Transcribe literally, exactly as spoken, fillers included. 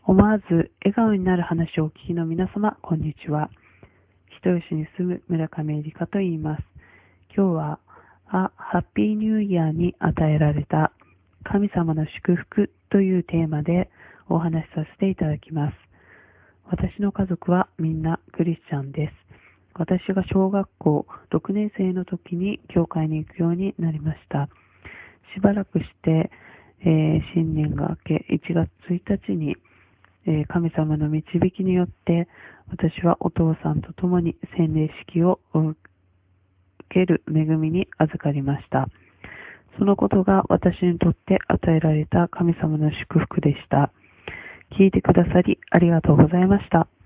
思わず笑顔になる話をお聞きの皆様、こんにちは。人吉に住む村上えりかと言います。今日は、あ、ハッピーニューイヤーに与えられた神様の祝福というテーマでお話しさせていただきます。私の家族はみんなクリスチャンです。私が小学校ろくねん生の時に教会に行くようになりました。しばらくして、えー新年が明けいちがつついたちに、えー神様の導きによって私はお父さんと共に洗礼式を受ける恵みに預かりました。そのことが私にとって与えられた神様の祝福でした。聞いてくださりありがとうございました。